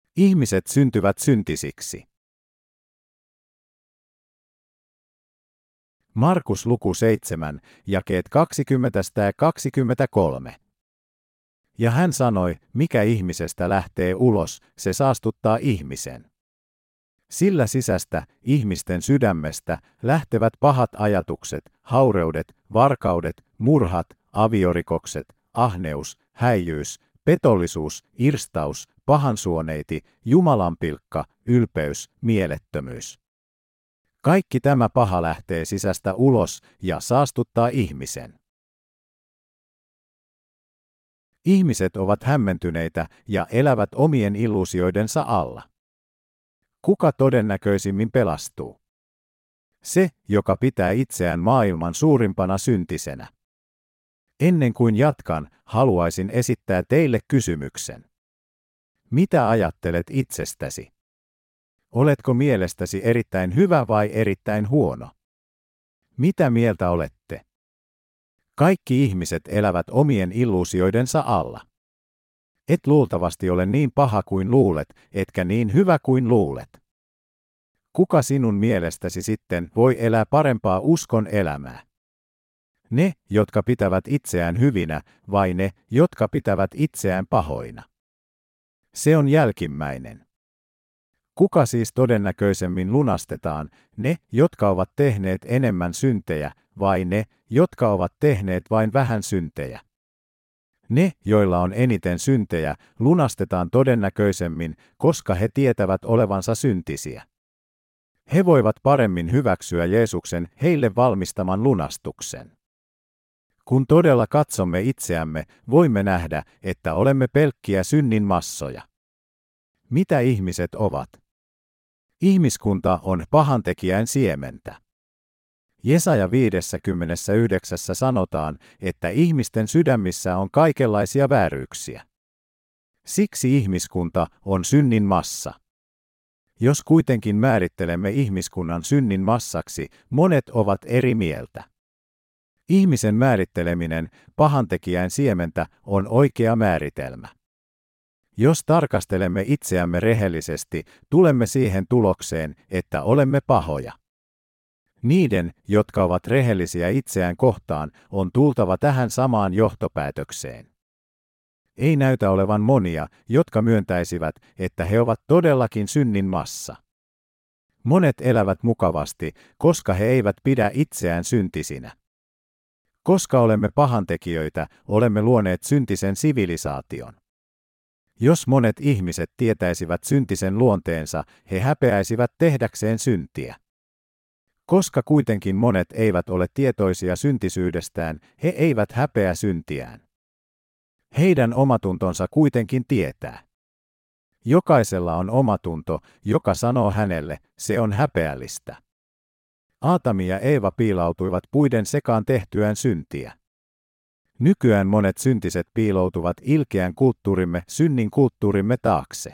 Ihmiset syntyvät syntisiksi. Markus luku 7, jakeet 20–23. Ja hän sanoi, mikä ihmisestä lähtee ulos, se saastuttaa ihmisen. Sillä sisästä, ihmisten sydämestä, lähtevät pahat ajatukset, haureudet, varkaudet, murhat, aviorikokset, ahneus, häijyys, petollisuus, irstaus, pahansuoneiti, jumalanpilkka, ylpeys, mielettömyys. Kaikki tämä paha lähtee sisästä ulos ja saastuttaa ihmisen. Ihmiset ovat hämmentyneitä ja elävät omien illuusioidensa alla. Kuka todennäköisimmin pelastuu? Se, joka pitää itseään maailman suurimpana syntisenä. Ennen kuin jatkan, haluaisin esittää teille kysymyksen. Mitä ajattelet itsestäsi? Oletko mielestäsi erittäin hyvä vai erittäin huono? Mitä mieltä olette? Kaikki ihmiset elävät omien illuusioidensa alla. Et luultavasti ole niin paha kuin luulet, etkä niin hyvä kuin luulet. Kuka sinun mielestäsi sitten voi elää parempaa uskon elämää? Ne, jotka pitävät itseään hyvinä, vai ne, jotka pitävät itseään pahoina? Se on jälkimmäinen. Kuka siis todennäköisemmin lunastetaan, ne, jotka ovat tehneet enemmän syntejä, vai ne, jotka ovat tehneet vain vähän syntejä? Ne, joilla on eniten syntejä, lunastetaan todennäköisemmin, koska he tietävät olevansa syntisiä. He voivat paremmin hyväksyä Jeesuksen heille valmistaman lunastuksen. Kun todella katsomme itseämme, voimme nähdä, että olemme pelkkiä synnin massoja. Mitä ihmiset ovat? Ihmiskunta on pahantekijän siementä. Jesaja 59 sanotaan, että ihmisten sydämissä on kaikenlaisia vääryyksiä. Siksi ihmiskunta on synnin massa. Jos kuitenkin määrittelemme ihmiskunnan synnin massaksi, monet ovat eri mieltä. Ihmisen määritteleminen, pahantekijän siementä, on oikea määritelmä. Jos tarkastelemme itseämme rehellisesti, tulemme siihen tulokseen, että olemme pahoja. Niiden, jotka ovat rehellisiä itseään kohtaan, on tultava tähän samaan johtopäätökseen. Ei näytä olevan monia, jotka myöntäisivät, että he ovat todellakin synnin massa. Monet elävät mukavasti, koska he eivät pidä itseään syntisinä. Koska olemme pahantekijöitä, olemme luoneet syntisen sivilisaation. Jos monet ihmiset tietäisivät syntisen luonteensa, he häpeäisivät tehdäkseen syntiä. Koska kuitenkin monet eivät ole tietoisia syntisyydestään, he eivät häpeä syntiään. Heidän omatuntonsa kuitenkin tietää. Jokaisella on omatunto, joka sanoo hänelle, se on häpeällistä. Aatami ja Eeva piilautuivat puiden sekaan tehtyään syntiä. Nykyään monet syntiset piiloutuvat ilkeän kulttuurimme, synnin kulttuurimme taakse.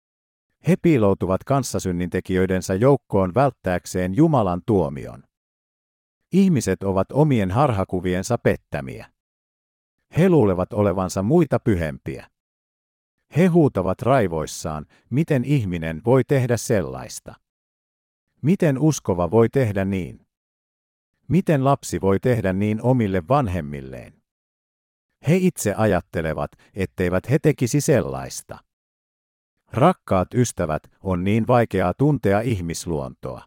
He piiloutuvat kanssasynnintekijöidensä joukkoon välttääkseen Jumalan tuomion. Ihmiset ovat omien harhakuviensa pettämiä. He luulevat olevansa muita pyhempiä. He huutavat raivoissaan, miten ihminen voi tehdä sellaista. Miten uskova voi tehdä niin? Miten lapsi voi tehdä niin omille vanhemmilleen? He itse ajattelevat, etteivät he tekisi sellaista. Rakkaat ystävät, on niin vaikeaa tuntea ihmisluontoa.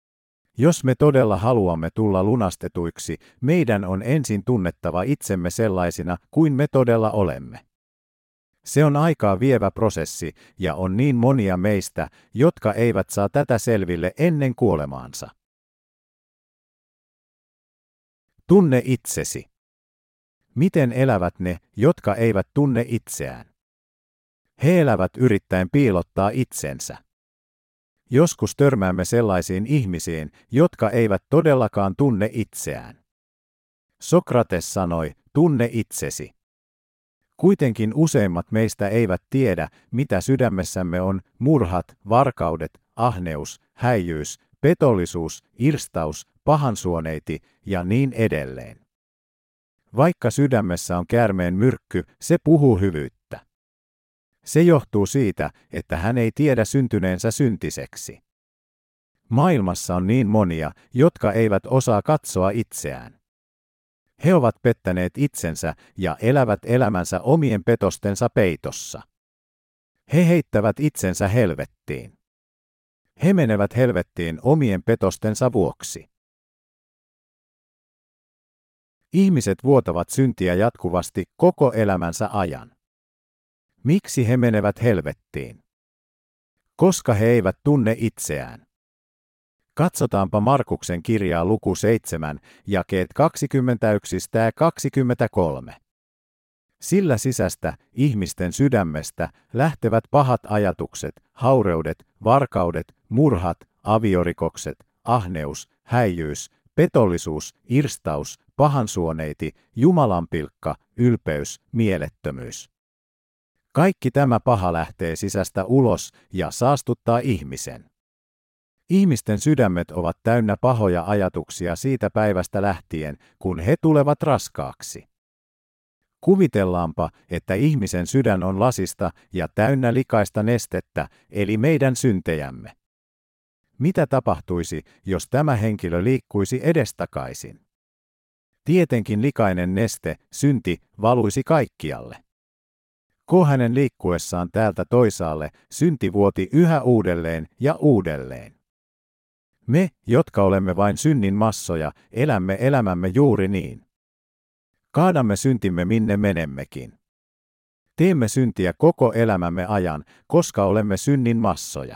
Jos me todella haluamme tulla lunastetuiksi, meidän on ensin tunnettava itsemme sellaisina kuin me todella olemme. Se on aikaa vievä prosessi, ja on niin monia meistä, jotka eivät saa tätä selville ennen kuolemaansa. Tunne itsesi. Miten elävät ne, jotka eivät tunne itseään? He elävät yrittäen piilottaa itsensä. Joskus törmäämme sellaisiin ihmisiin, jotka eivät todellakaan tunne itseään. Sokrates sanoi, tunne itsesi. Kuitenkin useimmat meistä eivät tiedä, mitä sydämessämme on, murhat, varkaudet, ahneus, häijyys, petollisuus, irstaus, pahansuoneiti ja niin edelleen. Vaikka sydämessä on käärmeen myrkky, se puhuu hyvyyttä. Se johtuu siitä, että hän ei tiedä syntyneensä syntiseksi. Maailmassa on niin monia, jotka eivät osaa katsoa itseään. He ovat pettäneet itsensä ja elävät elämänsä omien petostensa peitossa. He heittävät itsensä helvettiin. He menevät helvettiin omien petostensa vuoksi. Ihmiset vuotavat syntiä jatkuvasti koko elämänsä ajan. Miksi he menevät helvettiin? Koska he eivät tunne itseään. Katsotaanpa Markuksen kirjaa luku 7, jakeet 21–23. Sillä sisästä, ihmisten sydämestä, lähtevät pahat ajatukset, haureudet, varkaudet, murhat, aviorikokset, ahneus, häijyys, petollisuus, irstaus, pahansuoneiti, jumalanpilkka, ylpeys, mielettömyys. Kaikki tämä paha lähtee sisästä ulos ja saastuttaa ihmisen. Ihmisten sydämet ovat täynnä pahoja ajatuksia siitä päivästä lähtien, kun he tulevat raskaaksi. Kuvitellaanpa, että ihmisen sydän on lasista ja täynnä likaista nestettä, eli meidän syntejämme. Mitä tapahtuisi, jos tämä henkilö liikkuisi edestakaisin? Tietenkin likainen neste, synti, valuisi kaikkialle. Hänen liikkuessaan täältä toisaalle, synti vuoti yhä uudelleen ja uudelleen. Me, jotka olemme vain synnin massoja, elämme elämämme juuri niin. Kaadamme syntimme minne menemmekin. Teemme syntiä koko elämämme ajan, koska olemme synnin massoja.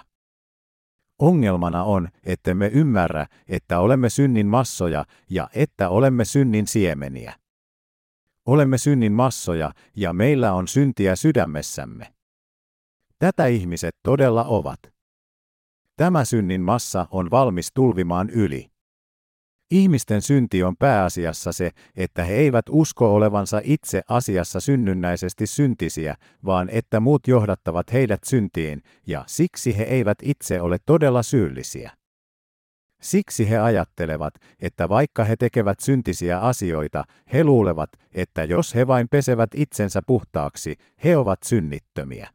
Ongelmana on, ettemme ymmärrä, että olemme synnin massoja ja että olemme synnin siemeniä. Olemme synnin massoja ja meillä on syntiä sydämessämme. Tätä ihmiset todella ovat. Tämä synnin massa on valmis tulvimaan yli. Ihmisten synti on pääasiassa se, että he eivät usko olevansa itse asiassa synnynnäisesti syntisiä, vaan että muut johdattavat heidät syntiin, ja siksi he eivät itse ole todella syyllisiä. Siksi he ajattelevat, että vaikka he tekevät syntisiä asioita, he luulevat, että jos he vain pesevät itsensä puhtaaksi, he ovat synnittömiä.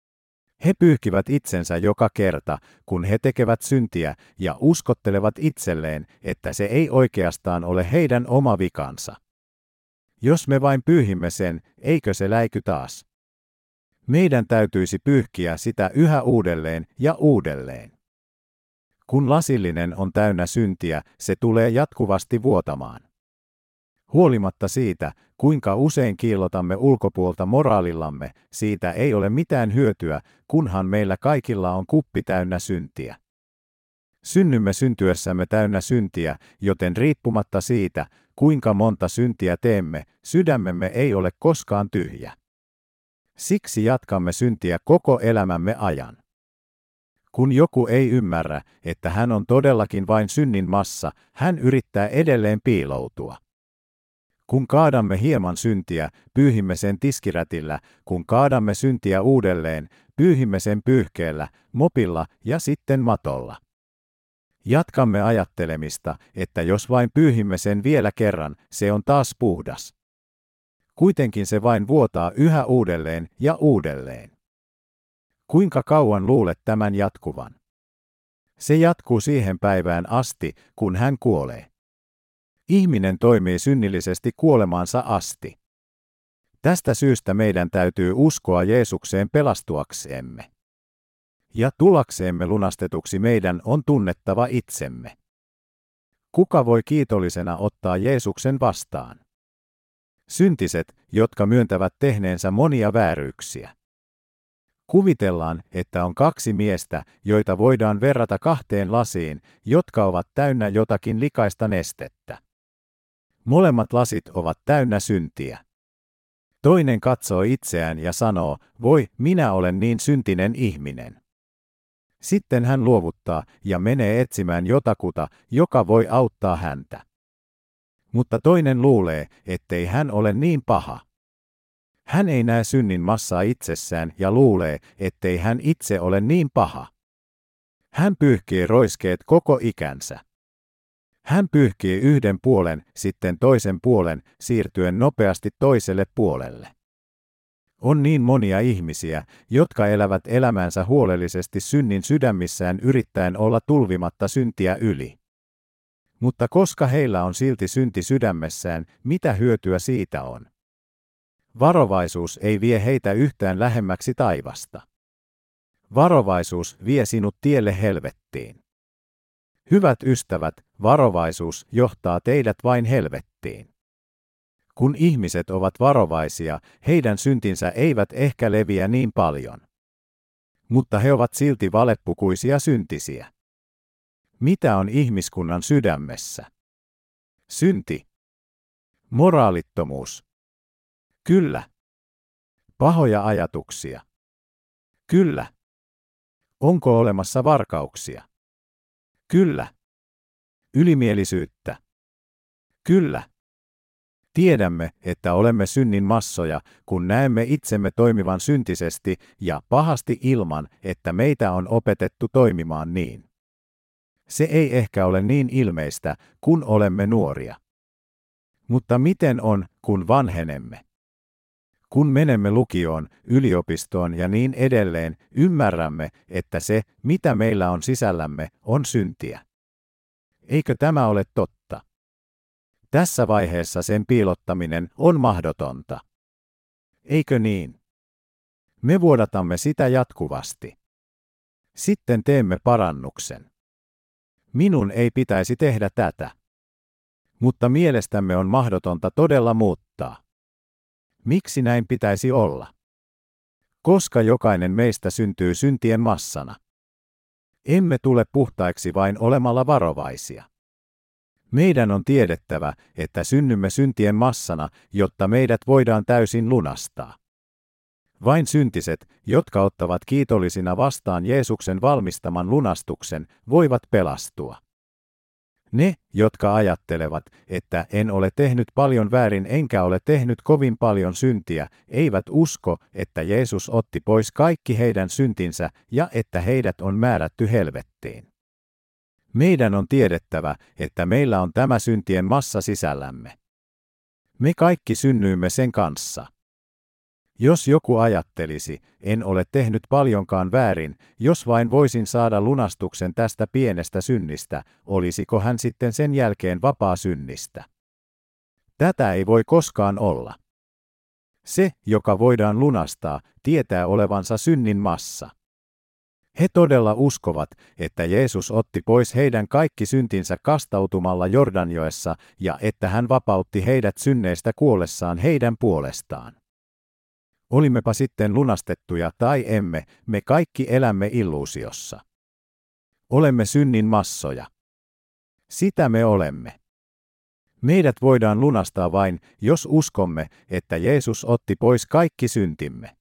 He pyyhkivät itsensä joka kerta, kun he tekevät syntiä, ja uskottelevat itselleen, että se ei oikeastaan ole heidän oma vikansa. Jos me vain pyyhimme sen, eikö se läiky taas? Meidän täytyisi pyyhkiä sitä yhä uudelleen ja uudelleen. Kun lasillinen on täynnä syntiä, se tulee jatkuvasti vuotamaan. Huolimatta siitä, kuinka usein kiillotamme ulkopuolta moraalillamme, siitä ei ole mitään hyötyä, kunhan meillä kaikilla on kuppi täynnä syntiä. Synnymme syntyessämme täynnä syntiä, joten riippumatta siitä, kuinka monta syntiä teemme, sydämemme ei ole koskaan tyhjä. Siksi jatkamme syntiä koko elämämme ajan. Kun joku ei ymmärrä, että hän on todellakin vain synnin massa, hän yrittää edelleen piiloutua. Kun kaadamme hieman syntiä, pyyhimme sen tiskirätillä, kun kaadamme syntiä uudelleen, pyyhimme sen pyyhkeellä, mopilla ja sitten matolla. Jatkamme ajattelemista, että jos vain pyyhimme sen vielä kerran, se on taas puhdas. Kuitenkin se vain vuotaa yhä uudelleen ja uudelleen. Kuinka kauan luulet tämän jatkuvan? Se jatkuu siihen päivään asti, kun hän kuolee. Ihminen toimii synnillisesti kuolemaansa asti. Tästä syystä meidän täytyy uskoa Jeesukseen pelastuaksemme. Ja tullaksemme lunastetuksi meidän on tunnettava itsemme. Kuka voi kiitollisena ottaa Jeesuksen vastaan? Syntiset, jotka myöntävät tehneensä monia vääryyksiä. Kuvitellaan, että on kaksi miestä, joita voidaan verrata kahteen lasiin, jotka ovat täynnä jotakin likaista nestettä. Molemmat lasit ovat täynnä syntiä. Toinen katsoo itseään ja sanoo, voi, minä olen niin syntinen ihminen. Sitten hän luovuttaa ja menee etsimään jotakuta, joka voi auttaa häntä. Mutta toinen luulee, ettei hän ole niin paha. Hän ei näe synnin massaa itsessään ja luulee, ettei hän itse ole niin paha. Hän pyyhkii roiskeet koko ikänsä. Hän pyyhkii yhden puolen, sitten toisen puolen, siirtyen nopeasti toiselle puolelle. On niin monia ihmisiä, jotka elävät elämänsä huolellisesti synnin sydämissään yrittäen olla tulvimatta syntiä yli. Mutta koska heillä on silti synti sydämessään, mitä hyötyä siitä on? Varovaisuus ei vie heitä yhtään lähemmäksi taivasta. Varovaisuus vie sinut tielle helvettiin. Hyvät ystävät, varovaisuus johtaa teidät vain helvettiin. Kun ihmiset ovat varovaisia, heidän syntinsä eivät ehkä leviä niin paljon. Mutta he ovat silti valepukuisia syntisiä. Mitä on ihmiskunnan sydämessä? Synti. Moraalittomuus. Kyllä. Pahoja ajatuksia. Kyllä. Onko olemassa varkauksia? Kyllä. Ylimielisyyttä. Kyllä. Tiedämme, että olemme synnin massoja, kun näemme itsemme toimivan syntisesti ja pahasti ilman, että meitä on opetettu toimimaan niin. Se ei ehkä ole niin ilmeistä, kun olemme nuoria. Mutta miten on, kun vanhenemme? Kun menemme lukioon, yliopistoon ja niin edelleen, ymmärrämme, että se, mitä meillä on sisällämme, on syntiä. Eikö tämä ole totta? Tässä vaiheessa sen piilottaminen on mahdotonta. Eikö niin? Me vuodatamme sitä jatkuvasti. Sitten teemme parannuksen. Minun ei pitäisi tehdä tätä. Mutta mielestämme on mahdotonta todella muuttaa. Miksi näin pitäisi olla? Koska jokainen meistä syntyy syntien massana. Emme tule puhtaiksi vain olemalla varovaisia. Meidän on tiedettävä, että synnymme syntien massana, jotta meidät voidaan täysin lunastaa. Vain syntiset, jotka ottavat kiitollisina vastaan Jeesuksen valmistaman lunastuksen, voivat pelastua. Ne, jotka ajattelevat, että en ole tehnyt paljon väärin enkä ole tehnyt kovin paljon syntiä, eivät usko, että Jeesus otti pois kaikki heidän syntinsä ja että heidät on määrätty helvettiin. Meidän on tiedettävä, että meillä on tämä syntien massa sisällämme. Me kaikki synnyimme sen kanssa. Jos joku ajattelisi, en ole tehnyt paljonkaan väärin, jos vain voisin saada lunastuksen tästä pienestä synnistä, olisiko hän sitten sen jälkeen vapaa synnistä? Tätä ei voi koskaan olla. Se, joka voidaan lunastaa, tietää olevansa synnin massa. He todella uskovat, että Jeesus otti pois heidän kaikki syntinsä kastautumalla Jordanjoessa ja että hän vapautti heidät synneistä kuollessaan heidän puolestaan. Olimmepa sitten lunastettuja tai emme, me kaikki elämme illuusiossa. Olemme synnin massoja. Sitä me olemme. Meidät voidaan lunastaa vain, jos uskomme, että Jeesus otti pois kaikki syntimme.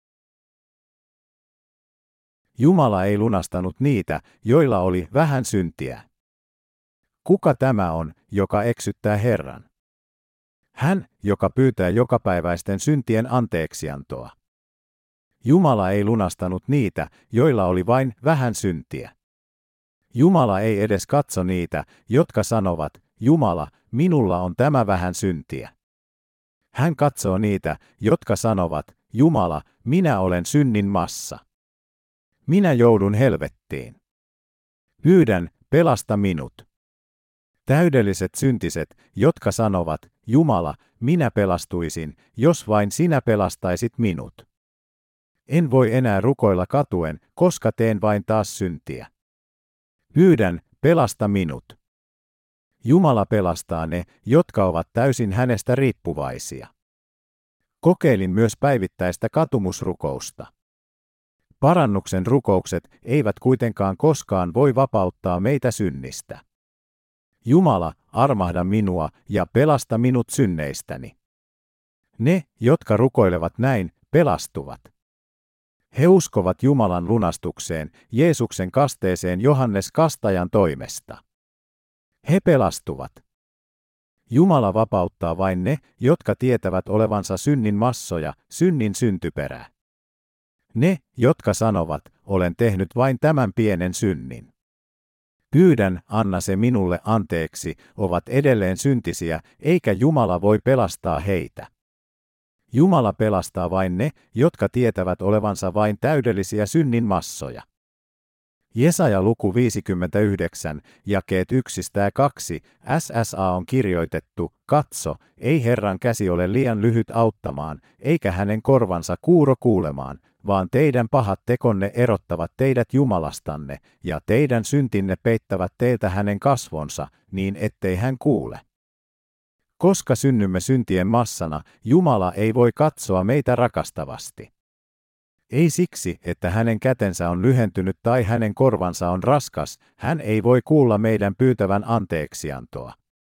Jumala ei lunastanut niitä, joilla oli vähän syntiä. Kuka tämä on, joka eksyttää Herran? Hän, joka pyytää jokapäiväisten syntien anteeksiantoa. Jumala ei lunastanut niitä, joilla oli vain vähän syntiä. Jumala ei edes katso niitä, jotka sanovat, Jumala, minulla on tämä vähän syntiä. Hän katsoo niitä, jotka sanovat, Jumala, minä olen synnin massa. Minä joudun helvettiin. Pyydän, pelasta minut. Täydelliset syntiset, jotka sanovat, Jumala, minä pelastuisin, jos vain sinä pelastaisit minut. En voi enää rukoilla katuen, koska teen vain taas syntiä. Pyydän, pelasta minut. Jumala pelastaa ne, jotka ovat täysin hänestä riippuvaisia. Kokeilin myös päivittäistä katumusrukousta. Parannuksen rukoukset eivät kuitenkaan koskaan voi vapauttaa meitä synnistä. Jumala, armahda minua ja pelasta minut synneistäni. Ne, jotka rukoilevat näin, pelastuvat. He uskovat Jumalan lunastukseen, Jeesuksen kasteeseen Johannes Kastajan toimesta. He pelastuvat. Jumala vapauttaa vain ne, jotka tietävät olevansa synnin massoja, synnin syntyperää. Ne, jotka sanovat, olen tehnyt vain tämän pienen synnin. Pyydän, anna se minulle anteeksi, ovat edelleen syntisiä, eikä Jumala voi pelastaa heitä. Jumala pelastaa vain ne, jotka tietävät olevansa vain täydellisiä synnin massoja. Jesaja luku 59, jakeet 1-2, SSA on kirjoitettu, katso, ei Herran käsi ole liian lyhyt auttamaan, eikä hänen korvansa kuuro kuulemaan, vaan teidän pahat tekonne erottavat teidät Jumalastanne, ja teidän syntinne peittävät teiltä hänen kasvonsa, niin ettei hän kuule. Koska synnymme syntien massana, Jumala ei voi katsoa meitä rakastavasti. Ei siksi, että hänen kätensä on lyhentynyt tai hänen korvansa on raskas, hän ei voi kuulla meidän pyytävän anteeksiantoa.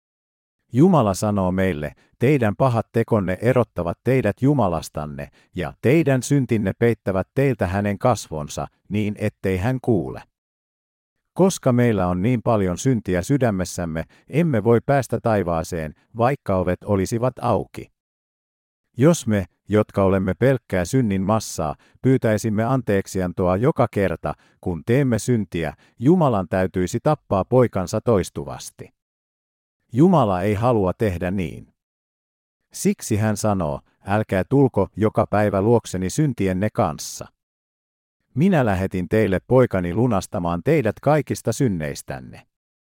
Jumala sanoo meille, teidän pahat tekonne erottavat teidät Jumalastanne, ja teidän syntinne peittävät teiltä hänen kasvonsa, niin ettei hän kuule. Koska meillä on niin paljon syntiä sydämessämme, emme voi päästä taivaaseen, vaikka ovet olisivat auki. Jos me, jotka olemme pelkkää synnin massaa, pyytäisimme anteeksiantoa joka kerta, kun teemme syntiä, Jumalan täytyisi tappaa poikansa toistuvasti. Jumala ei halua tehdä niin. Siksi hän sanoo, älkää tulko joka päivä luokseni syntienne kanssa. Minä lähetin teille poikani lunastamaan teidät kaikista synneistänne.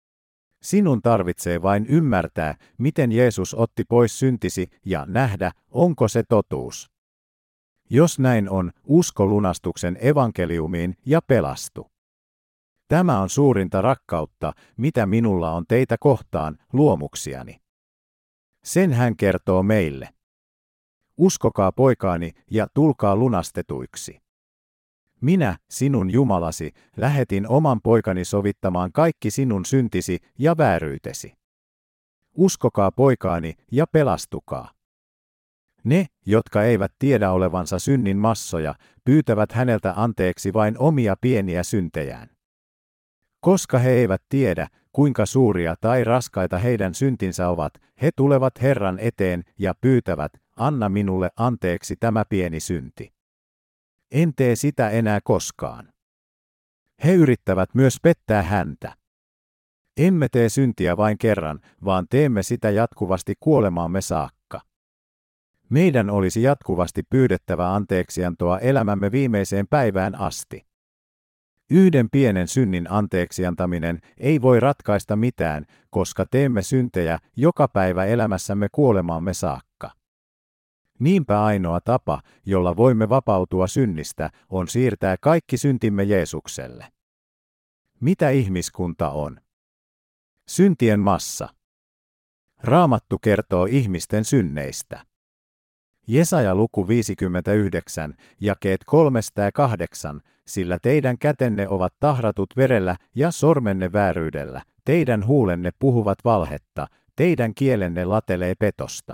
Sinun tarvitsee vain ymmärtää, miten Jeesus otti pois syntisi ja nähdä, onko se totuus. Jos näin on, usko lunastuksen evankeliumiin ja pelastu. Tämä on suurinta rakkautta, mitä minulla on teitä kohtaan, luomuksiani. Sen hän kertoo meille. Uskokaa poikaani ja tulkaa lunastetuiksi. Minä, sinun Jumalasi, lähetin oman poikani sovittamaan kaikki sinun syntisi ja vääryytesi. Uskokaa poikaani ja pelastukaa. Ne, jotka eivät tiedä olevansa synnin massoja, pyytävät häneltä anteeksi vain omia pieniä syntejään. Koska he eivät tiedä, kuinka suuria tai raskaita heidän syntinsä ovat, he tulevat Herran eteen ja pyytävät, anna minulle anteeksi tämä pieni synti. En tee sitä enää koskaan. He yrittävät myös pettää häntä. Emme tee syntiä vain kerran, vaan teemme sitä jatkuvasti kuolemaamme saakka. Meidän olisi jatkuvasti pyydettävä anteeksiantoa elämämme viimeiseen päivään asti. Yhden pienen synnin anteeksiantaminen ei voi ratkaista mitään, koska teemme syntejä joka päivä elämässämme kuolemaamme saakka. Niinpä ainoa tapa, jolla voimme vapautua synnistä, on siirtää kaikki syntimme Jeesukselle. Mitä ihmiskunta on? Syntien massa. Raamattu kertoo ihmisten synneistä. Jesaja luku 59, jakeet 3-8, sillä teidän kätenne ovat tahratut verellä ja sormenne vääryydellä, teidän huulenne puhuvat valhetta, teidän kielenne latelee petosta.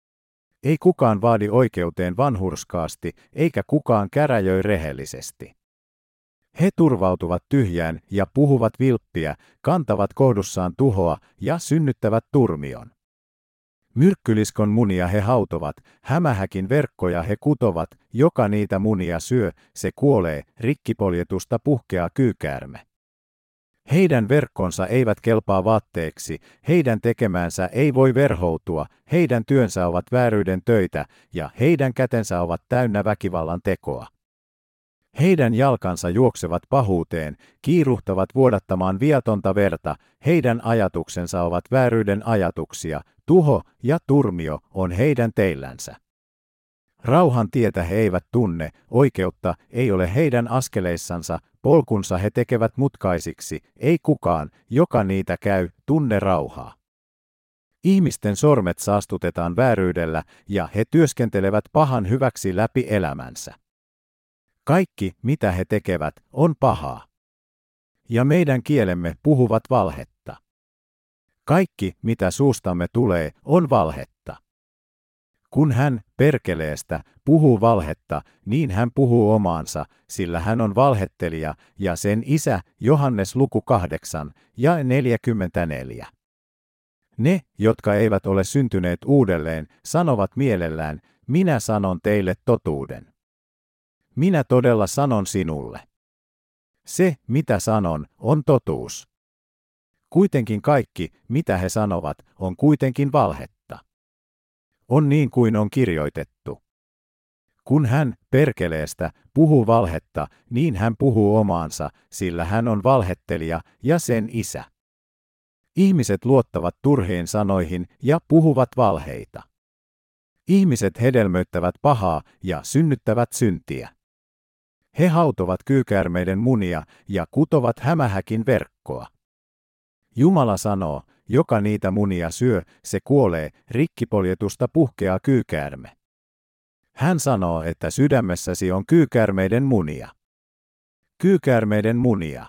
Ei kukaan vaadi oikeuteen vanhurskaasti, eikä kukaan käräjöi rehellisesti. He turvautuvat tyhjään ja puhuvat vilppiä, kantavat kohdussaan tuhoa ja synnyttävät turmion. Myrkkyliskon munia he hautovat, hämähäkin verkkoja he kutovat, joka niitä munia syö, se kuolee, rikkipoljetusta puhkeaa kyykäärme. Heidän verkkonsa eivät kelpaa vaatteeksi, heidän tekemäänsä ei voi verhoutua, heidän työnsä ovat vääryyden töitä, ja heidän kätensä ovat täynnä väkivallan tekoa. Heidän jalkansa juoksevat pahuuteen, kiiruhtavat vuodattamaan viatonta verta, heidän ajatuksensa ovat vääryyden ajatuksia, tuho ja turmio on heidän teillänsä. Rauhan tietä he eivät tunne, oikeutta ei ole heidän askeleissansa, polkunsa he tekevät mutkaisiksi, ei kukaan, joka niitä käy, tunne rauhaa. Ihmisten sormet saastutetaan vääryydellä ja he työskentelevät pahan hyväksi läpi elämänsä. Kaikki, mitä he tekevät, on pahaa. Ja meidän kielemme puhuvat valhetta. Kaikki, mitä suustamme tulee, on valhetta. Kun hän, perkeleestä, puhuu valhetta, niin hän puhuu omaansa, sillä hän on valhettelija, ja sen isä, Johannes luku 8, ja 44. Ne, jotka eivät ole syntyneet uudelleen, sanovat mielellään, minä sanon teille totuuden. Minä todella sanon sinulle. Se, mitä sanon, on totuus. Kuitenkin kaikki, mitä he sanovat, on kuitenkin valhetta. On niin kuin on kirjoitettu. Kun hän, perkeleestä, puhuu valhetta, niin hän puhuu omaansa, sillä hän on valhettelija ja sen isä. Ihmiset luottavat turhiin sanoihin ja puhuvat valheita. Ihmiset hedelmöittävät pahaa ja synnyttävät syntiä. He hautovat kyykäärmeiden munia ja kutovat hämähäkin verkkoa. Jumala sanoo, joka niitä munia syö, se kuolee, rikkipoljetusta puhkeaa kyykäärme. Hän sanoo, että sydämessäsi on kyykäärmeiden munia. Kyykäärmeiden munia.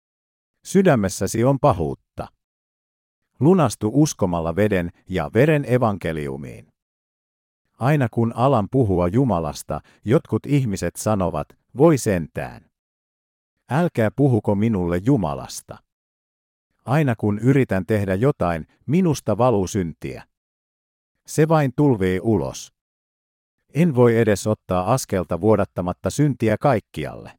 Sydämessäsi on pahuutta. Lunastu uskomalla veden ja veren evankeliumiin. Aina kun alan puhua Jumalasta, jotkut ihmiset sanovat, voi sentään. Älkää puhuko minulle Jumalasta. Aina kun yritän tehdä jotain, minusta valuu syntiä. Se vain tulvii ulos. En voi edes ottaa askelta vuodattamatta syntiä kaikkialle.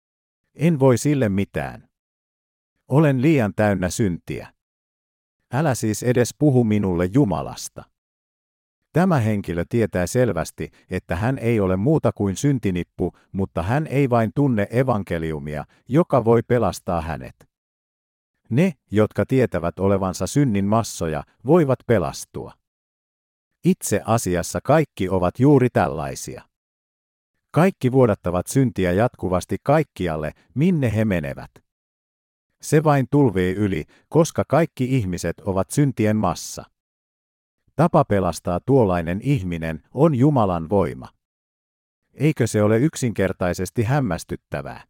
En voi sille mitään. Olen liian täynnä syntiä. Älä siis edes puhu minulle Jumalasta. Tämä henkilö tietää selvästi, että hän ei ole muuta kuin syntinippu, mutta hän ei vain tunne evankeliumia, joka voi pelastaa hänet. Ne, jotka tietävät olevansa synnin massoja, voivat pelastua. Itse asiassa kaikki ovat juuri tällaisia. Kaikki vuodattavat syntiä jatkuvasti kaikkialle, minne he menevät. Se vain tulvii yli, koska kaikki ihmiset ovat syntien massa. Tapa pelastaa tuollainen ihminen on Jumalan voima. Eikö se ole yksinkertaisesti hämmästyttävää?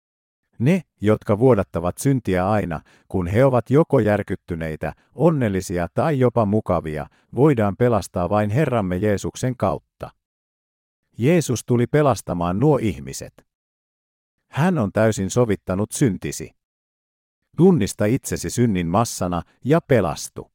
Ne, jotka vuodattavat syntiä aina, kun he ovat joko järkyttyneitä, onnellisia tai jopa mukavia, voidaan pelastaa vain Herramme Jeesuksen kautta. Jeesus tuli pelastamaan nuo ihmiset. Hän on täysin sovittanut syntisi. Tunnista itsesi synnin massana ja pelastu.